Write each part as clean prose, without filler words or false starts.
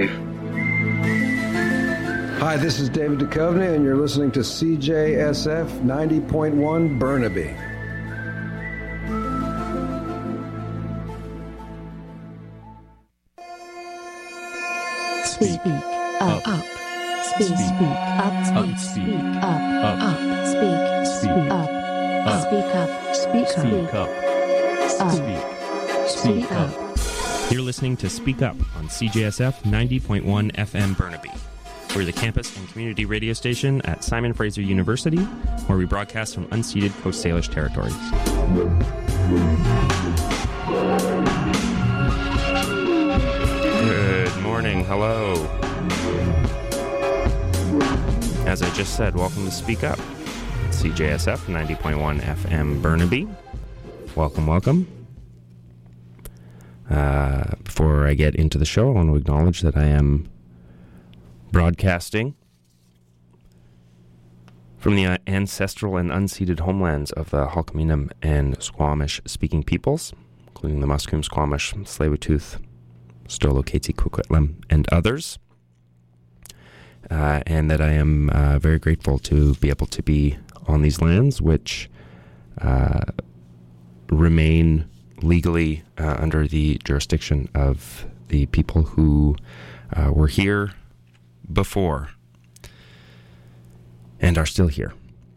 safe. Hi, this is David Duchovny, and you're listening to CJSF 90.1 Burnaby. Speak up. Speak up. Speak up. Speak up. Speak up. Speak up. You're listening to Speak Up on CJSF 90.1 FM Burnaby. We're the campus and community radio station at Simon Fraser University, where we broadcast from unceded Coast Salish territories. Good morning, hello. As I just said, welcome to Speak Up, CJSF 90.1 FM Burnaby. Welcome. Before I get into the show, I want to acknowledge that I am broadcasting from the ancestral and unceded homelands of the Halkminum and Squamish-speaking peoples, including the Musqueam, Squamish, Tsleil-Waututh, Stolo-Kaitsi, Coquitlam, and others, and that I am very grateful to be able to be on these lands, which remain legally under the jurisdiction of the people who were here before and are still here.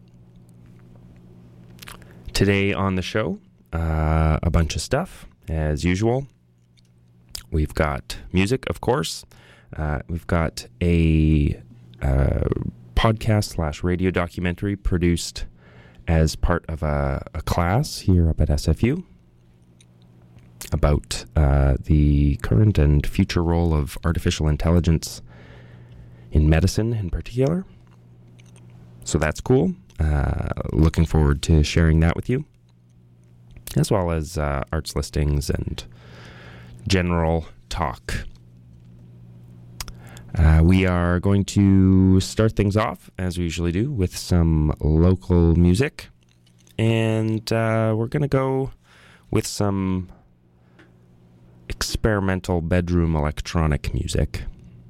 Today on the show, a bunch of stuff, as usual. We've got music, of course. We've got a podcast / radio documentary produced as part of a class here up at SFU about the current and future role of artificial intelligence in medicine in particular. So that's cool. Looking forward to sharing that with you, as well as arts listings and general talk. We are going to start things off, as we usually do, with some local music. And we're going to go with some experimental bedroom electronic music.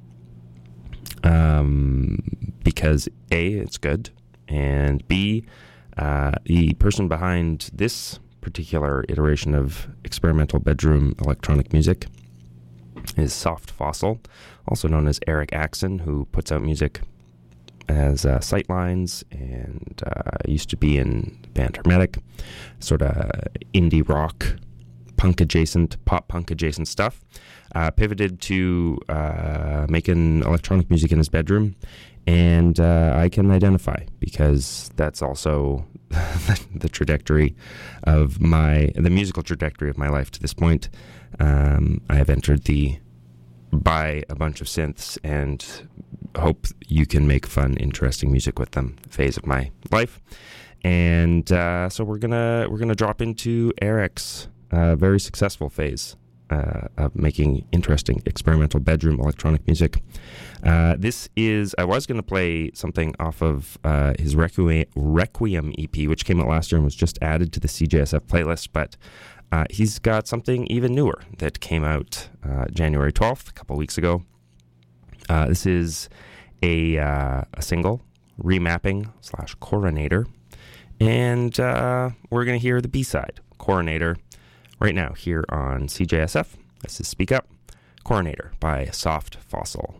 Because A, it's good, and B, the person behind this particular iteration of experimental bedroom electronic music is Soft Fossil, also known as Eric Axon, who puts out music as Sightlines and used to be in the band Hermetic, sort of indie rock, pop punk adjacent stuff. Pivoted to making electronic music in his bedroom, and I can identify, because that's also the trajectory of the musical trajectory of my life to this point. I have entered the buy a bunch of synths and hope you can make fun, interesting music with them phase of my life. And so we're gonna drop into Eric's very successful phase of making interesting experimental bedroom electronic music. I was going to play something off of his Requiem EP, which came out last year and was just added to the CJSF playlist, but he's got something even newer that came out January 12th, a couple weeks ago. This is a single, Remapping / Coronator, and we're going to hear the B-side, Coronator, right now here on CJSF. This is Speak Up, Coronator by Soft Fossil.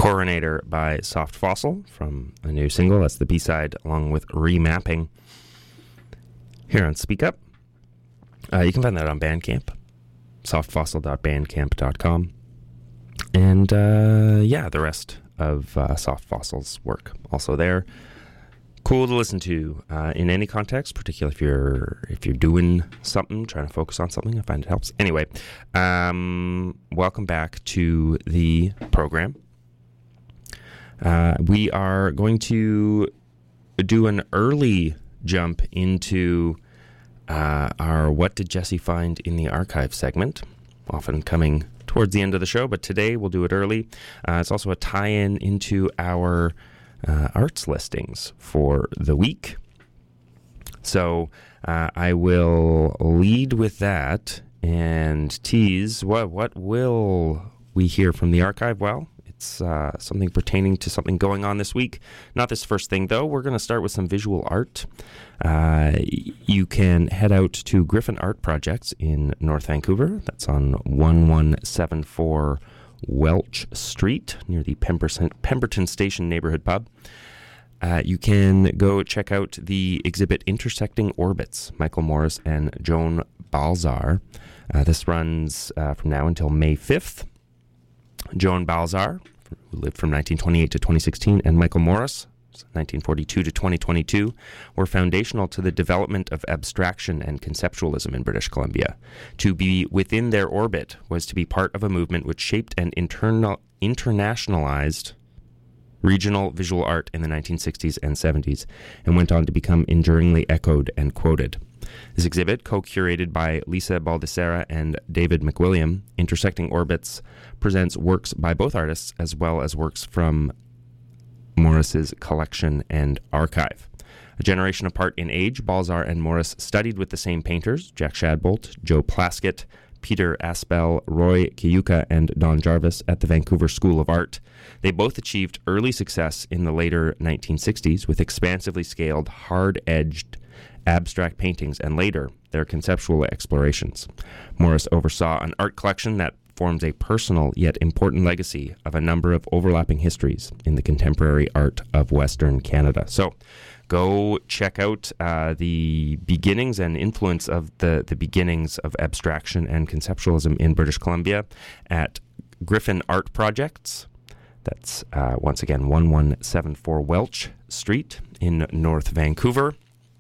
Coronator by Soft Fossil from a new single. That's the B-side, along with Remapping, here on Speak Up. You can find that on Bandcamp, softfossil.bandcamp.com. And the rest of Soft Fossil's work also there. Cool to listen to in any context, particularly if you're doing something, trying to focus on something. I find it helps. Anyway, welcome back to the program. We are going to do an early jump into our What Did Jesse Find in the Archive segment, often coming towards the end of the show, but today we'll do it early. It's also a tie-in into our arts listings for the week. So I will lead with that and tease what will we hear from the archive. Well, it's something pertaining to something going on this week. Not this first thing, though. We're going to start with some visual art. You can head out to Griffin Art Projects in North Vancouver. That's on 1174 Welch Street, near the Pemberton Station neighborhood pub. You can go check out the exhibit Intersecting Orbits, Michael Morris and Joan Balzar. This runs from now until May 5th. Joan Balzar, who lived from 1928 to 2016, and Michael Morris, 1942 to 2022, were foundational to the development of abstraction and conceptualism in British Columbia. To be within their orbit was to be part of a movement which shaped and internationalized regional visual art in the 1960s and 70s, and went on to become enduringly echoed and quoted. This exhibit, co-curated by Lisa Baldessera and David McWilliam, Intersecting Orbits, presents works by both artists as well as works from Morris's collection and archive. A generation apart in age, Balzar and Morris studied with the same painters, Jack Shadbolt, Joe Plaskett, Peter Aspel, Roy Kiyuka, and Don Jarvis at the Vancouver School of Art. They both achieved early success in the later 1960s with expansively scaled, hard-edged, abstract paintings, and later their conceptual explorations. Morris oversaw an art collection that forms a personal yet important legacy of a number of overlapping histories in the contemporary art of Western Canada. So go check out the beginnings and influence of the beginnings of abstraction and conceptualism in British Columbia at Griffin Art Projects. That's, once again, 1174 Welch Street in North Vancouver.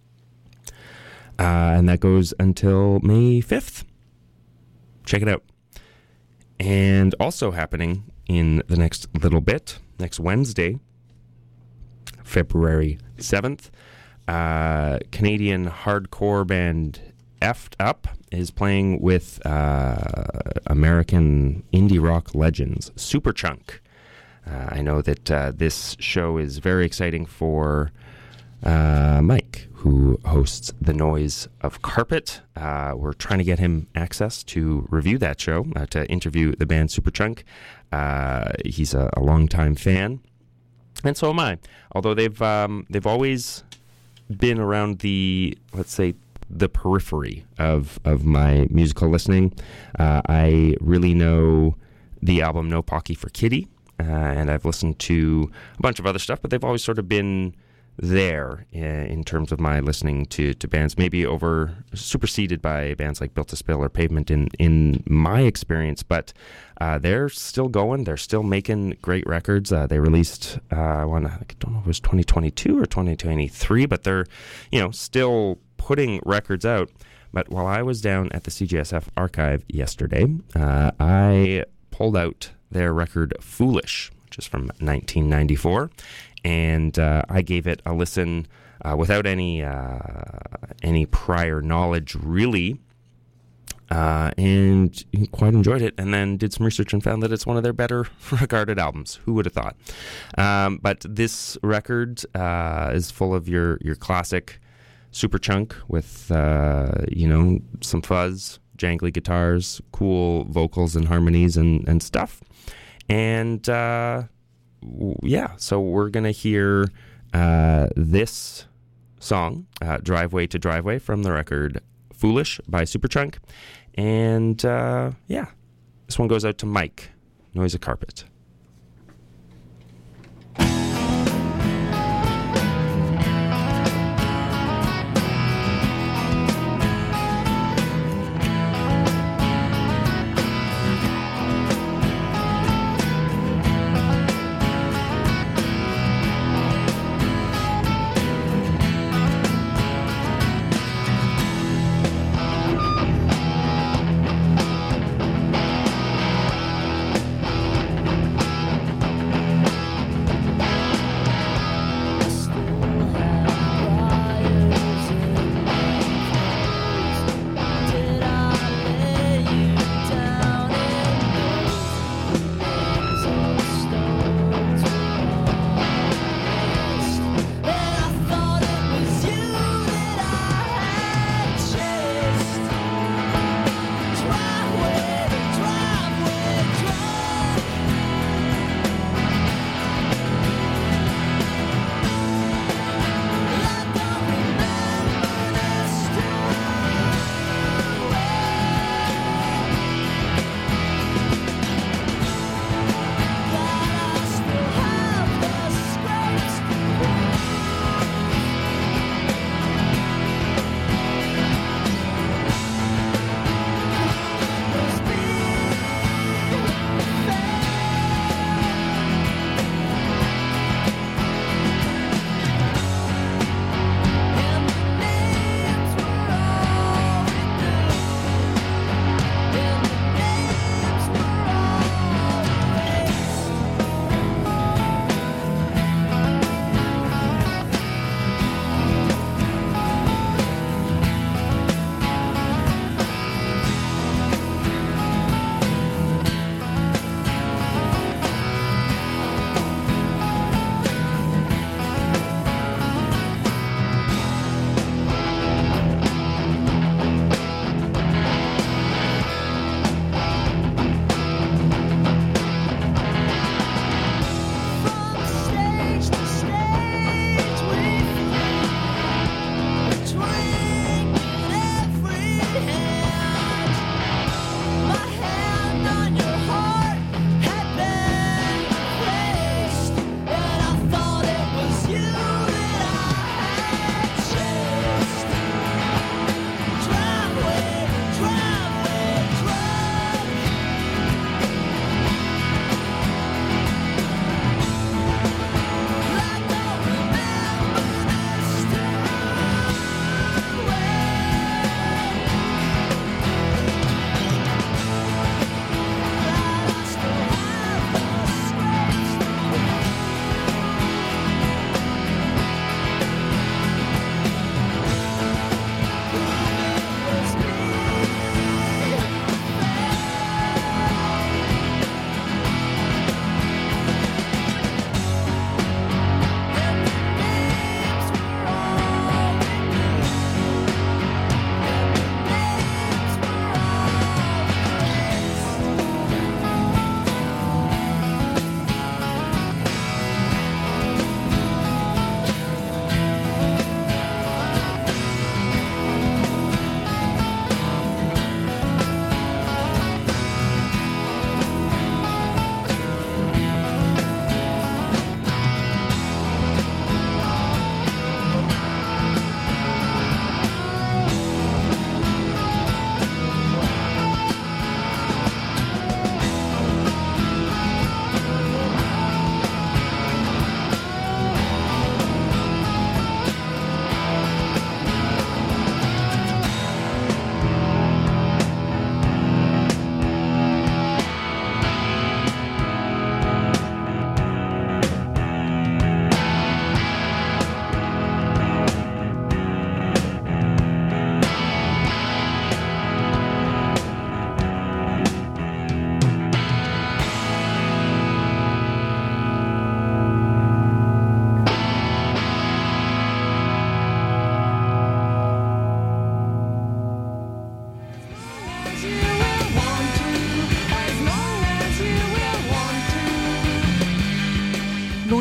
And that goes until May 5th. Check it out. And also happening in the next little bit, next Wednesday, February 7th, Canadian hardcore band Effed Up is playing with American indie rock legends Superchunk. I know that this show is very exciting for Mike, who hosts The Noise of Carpet. We're trying to get him access to review that show, to interview the band Superchunk. He's a longtime fan, and so am I. Although they've always been around the, let's say, the periphery of my musical listening. I really know the album No Pocky for Kitty, and I've listened to a bunch of other stuff, but they've always sort of been there in terms of my listening to bands, maybe superseded by bands like Built to Spill or Pavement in my experience, but they're still going. They're still making great records. They released one, I don't know if it was 2022 or 2023, but they're still putting records out. But while I was down at the CJSF archive yesterday, I pulled out their record Foolish, which is from 1994. And I gave it a listen without any prior knowledge, really, and quite enjoyed it. And then did some research and found that it's one of their better regarded albums. Who would have thought? But this record is full of your classic Superchunk with some fuzz, jangly guitars, cool vocals and harmonies and stuff. And so we're going to hear this song, Driveway to Driveway, from the record Foolish by Superchunk. And this one goes out to Mike, Noise of Carpet.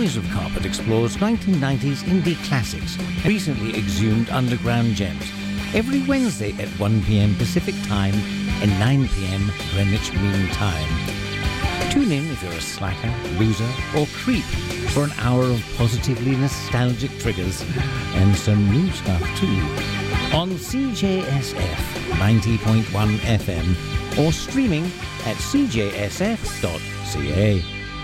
Maze of Carpet explores 1990s indie classics, recently exhumed underground gems, every Wednesday at 1 p.m. Pacific Time and 9 p.m. Greenwich Mean Time. Tune in if you're a slacker, loser, or creep for an hour of positively nostalgic triggers and some new stuff too on CJSF 90.1 FM or streaming at cjsf.ca.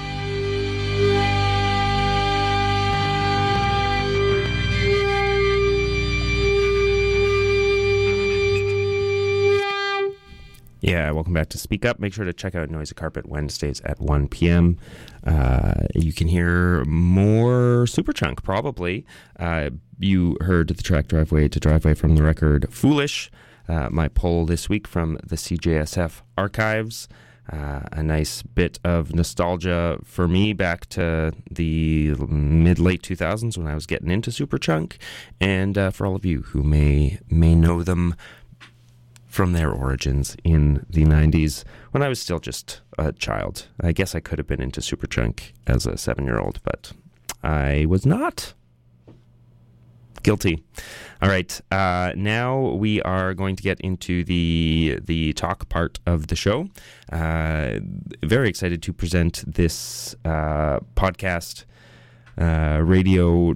Yeah, welcome back to Speak Up. Make sure to check out Noisy Carpet Wednesdays at 1 p.m. You can hear more Superchunk, probably. You heard the track Driveway to Driveway from the record Foolish, my poll this week from the CJSF archives. A nice bit of nostalgia for me back to the mid-late 2000s when I was getting into Superchunk, and for all of you who may know them from their origins in the 90s, when I was still just a child. I guess I could have been into Superchunk as a 7-year-old, but I was not. Guilty. All right, now we are going to get into the talk part of the show. Very excited to present this podcast, radio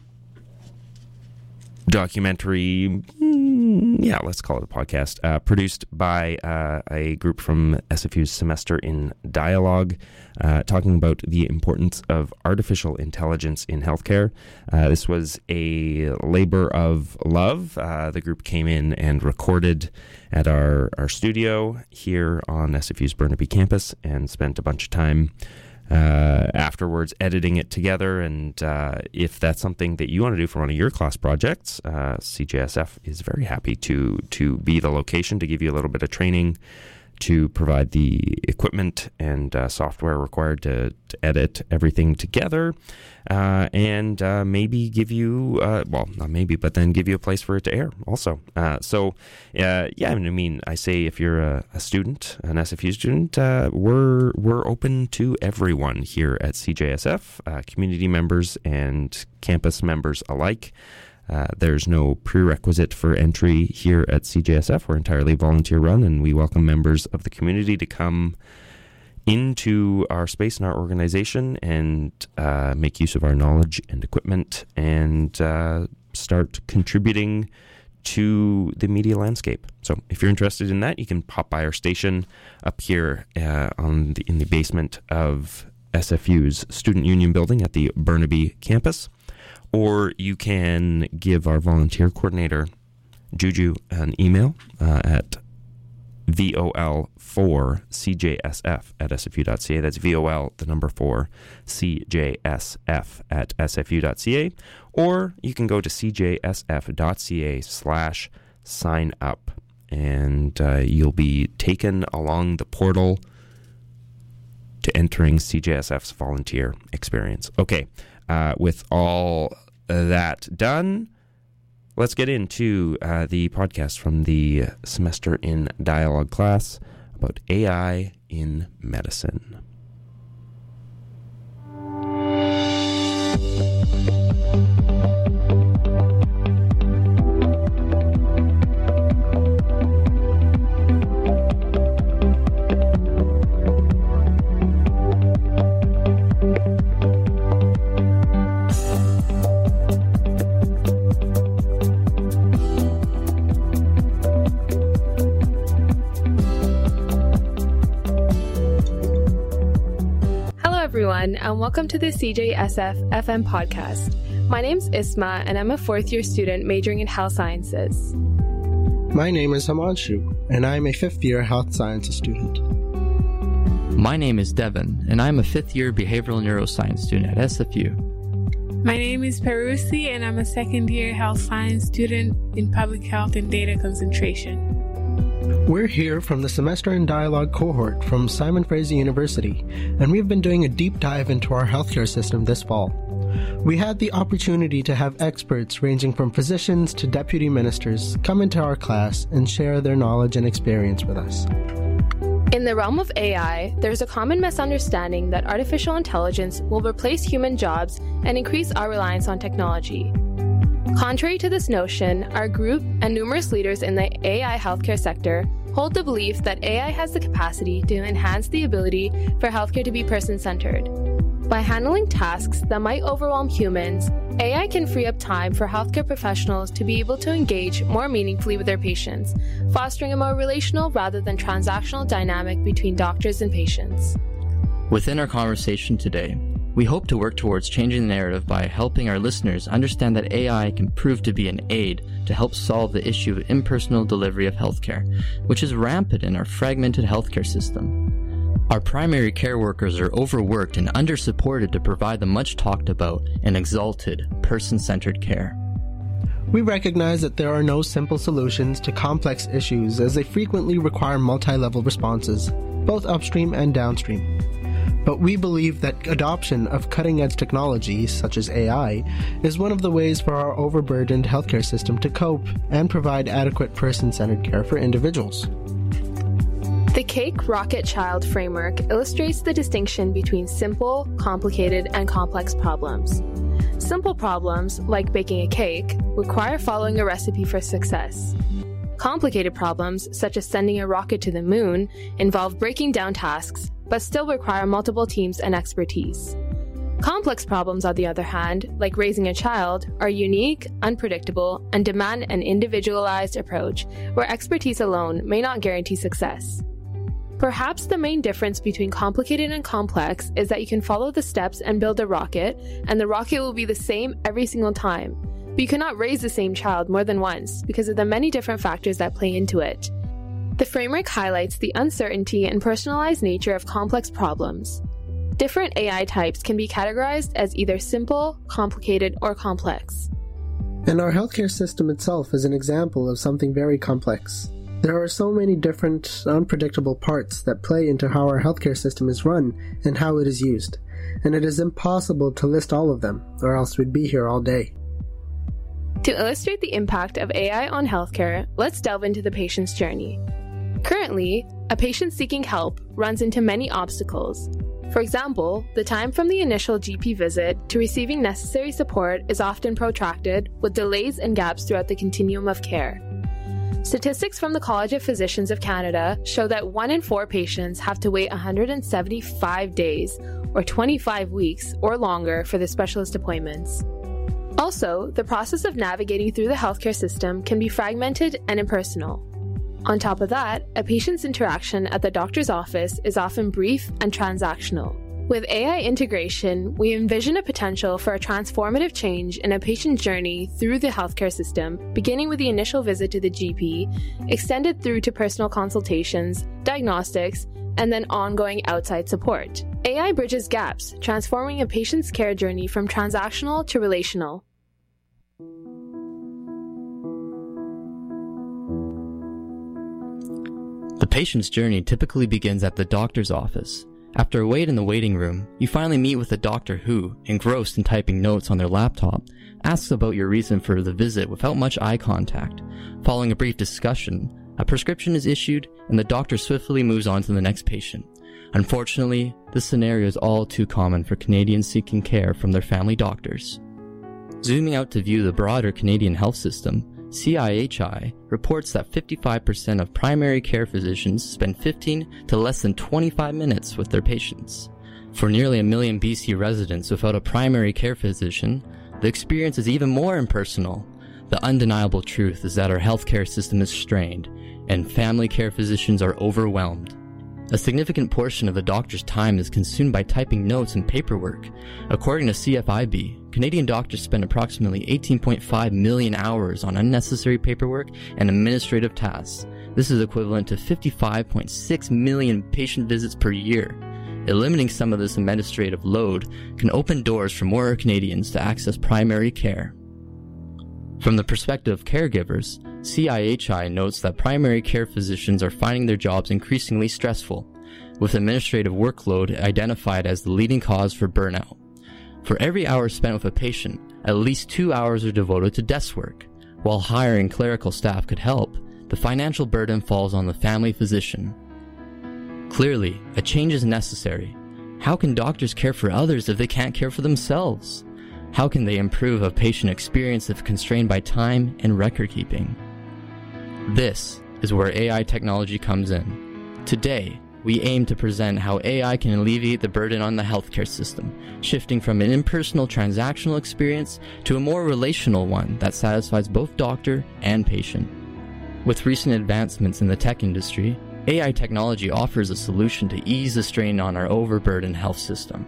documentary, let's call it a podcast, produced by a group from SFU's Semester in Dialogue, talking about the importance of artificial intelligence in healthcare. This was a labor of love. The group came in and recorded at our studio here on SFU's Burnaby campus and spent a bunch of time afterwards editing it together, and if that's something that you want to do for one of your class projects, CJSF is very happy to be the location to give you a little bit of training, to provide the equipment and software required to edit everything together, and maybe give you, not maybe, but then give you a place for it to air also. I say if you're a student, an SFU student, we're open to everyone here at CJSF, community members and campus members alike. There's no prerequisite for entry here at CJSF. We're entirely volunteer run, and we welcome members of the community to come into our space and our organization and make use of our knowledge and equipment and start contributing to the media landscape. So if you're interested in that, you can pop by our station up here in the basement of SFU's Student Union building at the Burnaby campus. Or you can give our volunteer coordinator, Juju, an email at vol4cjsf@sfu.ca. That's VOL, the number 4, CJSF@sfu.ca. Or you can go to cjsf.ca/sign up, and you'll be taken along the portal to entering CJSF's volunteer experience. Okay. With all that done, let's get into the podcast from the Semester in Dialogue class about AI in medicine. And welcome to the CJSF FM podcast. My name's Isma, and I'm a fourth-year student majoring in health sciences. My name is Himanshu, and I'm a fifth-year health sciences student. My name is Devin, and I'm a fifth-year behavioral neuroscience student at SFU. My name is Perusi, and I'm a second-year health science student in public health and data concentration. We're here from the Semester in Dialogue cohort from Simon Fraser University, and we've been doing a deep dive into our healthcare system this fall. We had the opportunity to have experts ranging from physicians to deputy ministers come into our class and share their knowledge and experience with us. In the realm of AI, there's a common misunderstanding that artificial intelligence will replace human jobs and increase our reliance on technology. Contrary to this notion, our group and numerous leaders in the AI healthcare sector hold the belief that AI has the capacity to enhance the ability for healthcare to be person-centered. By handling tasks that might overwhelm humans, AI can free up time for healthcare professionals to be able to engage more meaningfully with their patients, fostering a more relational rather than transactional dynamic between doctors and patients. Within our conversation today, we hope to work towards changing the narrative by helping our listeners understand that AI can prove to be an aid to help solve the issue of impersonal delivery of healthcare, which is rampant in our fragmented healthcare system. Our primary care workers are overworked and undersupported to provide the much talked about and exalted person-centered care. We recognize that there are no simple solutions to complex issues as they frequently require multi-level responses, both upstream and downstream. But we believe that adoption of cutting-edge technologies, such as AI, is one of the ways for our overburdened healthcare system to cope and provide adequate person-centered care for individuals. The Cake Rocket Child framework illustrates the distinction between simple, complicated, and complex problems. Simple problems, like baking a cake, require following a recipe for success. Complicated problems, such as sending a rocket to the moon, involve breaking down tasks, but still require multiple teams and expertise. Complex problems, on the other hand, like raising a child, are unique, unpredictable, and demand an individualized approach where expertise alone may not guarantee success. Perhaps the main difference between complicated and complex is that you can follow the steps and build a rocket, and the rocket will be the same every single time. But you cannot raise the same child more than once because of the many different factors that play into it. The framework highlights the uncertainty and personalized nature of complex problems. Different AI types can be categorized as either simple, complicated, or complex. And our healthcare system itself is an example of something very complex. There are so many different, unpredictable parts that play into how our healthcare system is run and how it is used, and it is impossible to list all of them, or else we'd be here all day. To illustrate the impact of AI on healthcare, let's delve into the patient's journey. Currently, a patient seeking help runs into many obstacles. For example, the time from the initial GP visit to receiving necessary support is often protracted, with delays and gaps throughout the continuum of care. Statistics from the College of Physicians of Canada show that 1 in 4 patients have to wait 175 days, or 25 weeks, or longer for their specialist appointments. Also, the process of navigating through the healthcare system can be fragmented and impersonal. On top of that, a patient's interaction at the doctor's office is often brief and transactional. With AI integration, we envision a potential for a transformative change in a patient's journey through the healthcare system, beginning with the initial visit to the GP, extended through to personal consultations, diagnostics, and then ongoing outside support. AI bridges gaps, transforming a patient's care journey from transactional to relational. The patient's journey typically begins at the doctor's office. After a wait in the waiting room, you finally meet with a doctor who, engrossed in typing notes on their laptop, asks about your reason for the visit without much eye contact. Following a brief discussion, a prescription is issued and the doctor swiftly moves on to the next patient. Unfortunately, this scenario is all too common for Canadians seeking care from their family doctors. Zooming out to view the broader Canadian health system, CIHI reports that 55% of primary care physicians spend 15 to less than 25 minutes with their patients. For nearly 1 million BC residents without a primary care physician, the experience is even more impersonal. The undeniable truth is that our healthcare system is strained, and family care physicians are overwhelmed. A significant portion of the doctor's time is consumed by typing notes and paperwork. According to CFIB, Canadian doctors spend approximately 18.5 million hours on unnecessary paperwork and administrative tasks. This is equivalent to 55.6 million patient visits per year. Eliminating some of this administrative load can open doors for more Canadians to access primary care. From the perspective of caregivers, CIHI notes that primary care physicians are finding their jobs increasingly stressful, with administrative workload identified as the leading cause for burnout. For every hour spent with a patient, at least 2 hours are devoted to desk work. While hiring clerical staff could help, the financial burden falls on the family physician. Clearly, a change is necessary. How can doctors care for others if they can't care for themselves? How can they improve a patient experience if constrained by time and record keeping? This is where AI technology comes in. Today, we aim to present how AI can alleviate the burden on the healthcare system, shifting from an impersonal transactional experience to a more relational one that satisfies both doctor and patient. With recent advancements in the tech industry, AI technology offers a solution to ease the strain on our overburdened health system.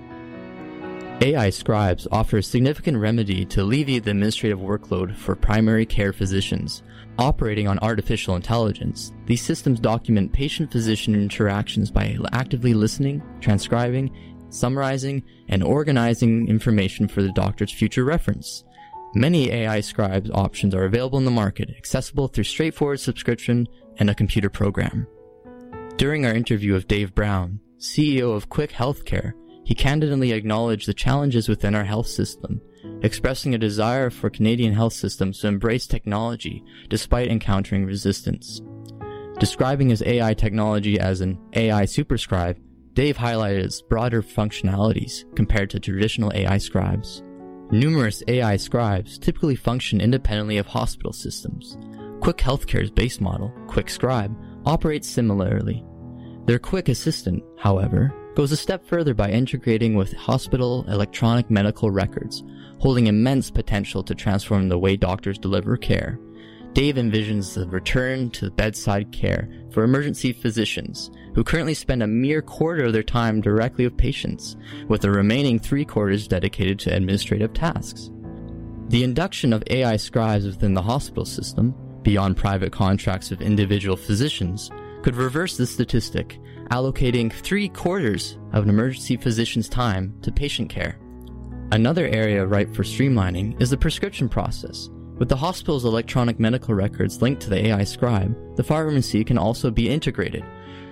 AI scribes offer a significant remedy to alleviate the administrative workload for primary care physicians. Operating on artificial intelligence, these systems document patient-physician interactions by actively listening, transcribing, summarizing, and organizing information for the doctor's future reference. Many AI scribes options are available in the market, accessible through straightforward subscription and a computer program. During our interview with Dave Brown, CEO of Quick Healthcare, he candidly acknowledged the challenges within our health system, expressing a desire for Canadian health systems to embrace technology despite encountering resistance. Describing his AI technology as an AI superscribe, Dave highlighted its broader functionalities compared to traditional AI scribes. Numerous AI scribes typically function independently of hospital systems. Quick Healthcare's base model, Quick Scribe, operates similarly. Their Quick Assistant, however, goes a step further by integrating with hospital electronic medical records, holding immense potential to transform the way doctors deliver care. Dave envisions the return to bedside care for emergency physicians, who currently spend a mere quarter of their time directly with patients, with the remaining 3/4 dedicated to administrative tasks. The induction of AI scribes within the hospital system, beyond private contracts with individual physicians, could reverse this statistic, allocating 3/4 of an emergency physician's time to patient care. Another area ripe for streamlining is the prescription process. With the hospital's electronic medical records linked to the AI scribe, the pharmacy can also be integrated,